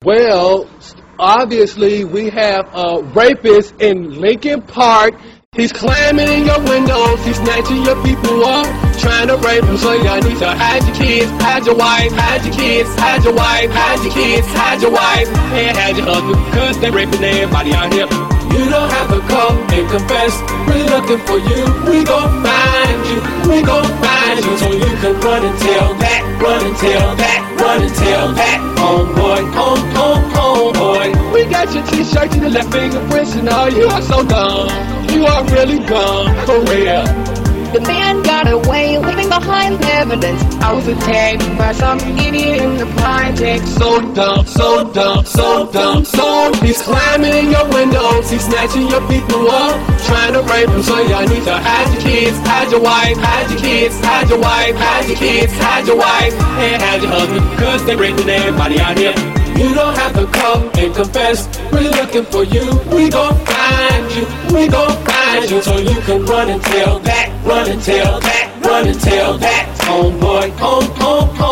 Well, obviously we have a rapist in Lincoln Park. He's climbing in your windows, he's snatching your people up, trying to rape them. So y'all need to hide your kids, hide your wife, hide your kids, hide your wife, hide your kids, hide your wife, and hide your husband, cause they raping everybody out here. You don't have to come and confess, we're looking for you. We gon' find you, we gon' find you, so you can run and tell that, run and tell that, run and tell that. Homeboy, homeboy. We got your t-shirt and your left fingerprints and all. You are so dumb, you are really dumb, for real. The man got away, leaving behind evidence. I was attacked by some idiot in the project. So dumb, so dumb, so dumb, so he's climbing in your windows, he's snatching your people up, trying to rape them. So y'all need to hide your kids, hide your wife, hide your kids, hide your wife, hide your kids, hide your wife, and hide your husband, cause they raping everybody out here. You don't have to come and confess, we're looking for you. We gon' find you, we gon' find you, so you can run and tell that, run and tell that, run and tell that. Homeboy, home.